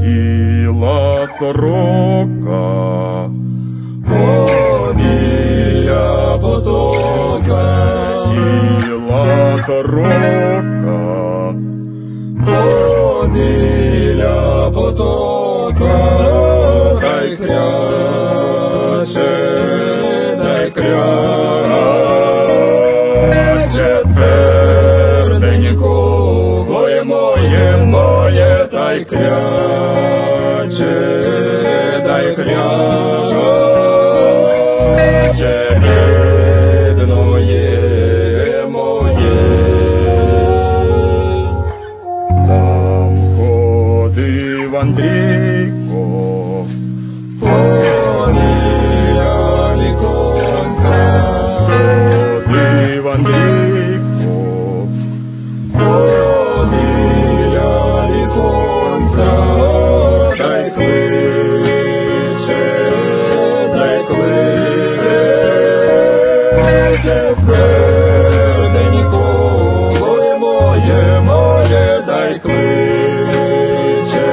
Летіла сорока біля потока, летіла сорока біля потока, та й кряче серденько, моє, та й кряче рідноє моє. Там ходив Андрійко Біля віконця, ходив Андрійко біля віконця, та й кличе серденько, моє, та й кличе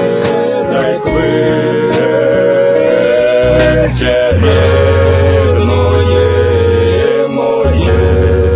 рідноє моє.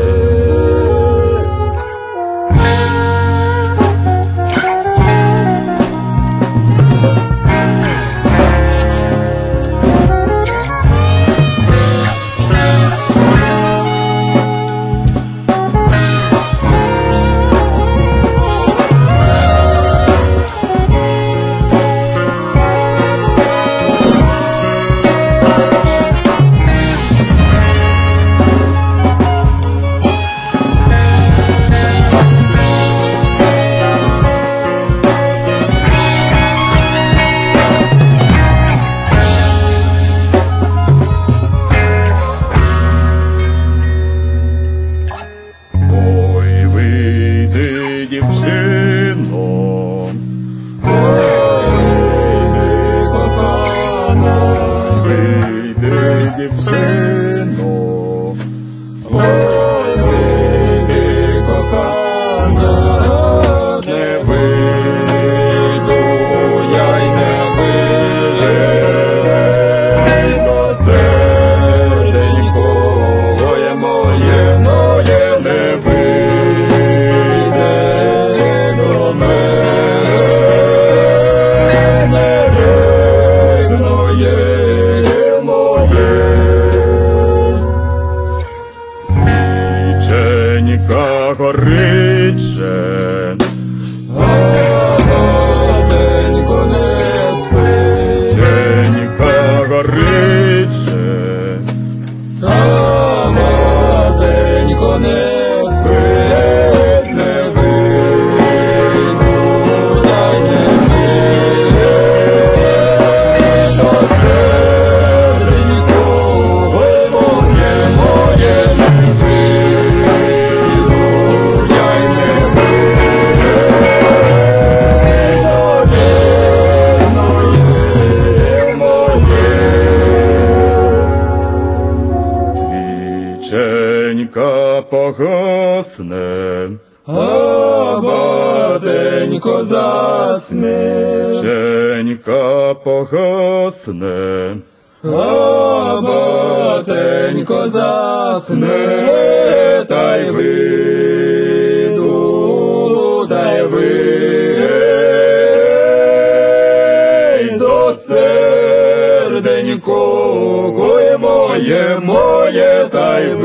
Ой, вийди, дівчино, вийди, дівчино, Вийди, кохана, не вийду, я й не вийду, серденько, моє, не вийде до мене, рідноє моє. свіченька гориче, Батенько не спить, свіченька гориче, батенько не спить, не вийду, я й не вийду, серденько, моє, не вийду, я й не вийду, рідноє моє. свіченька погасне, А батенько засне, свіченька погасне, а батенько засне, та й вийду, серденько, моє, та й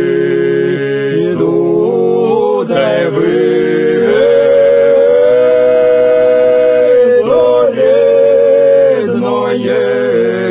вийду, рідноє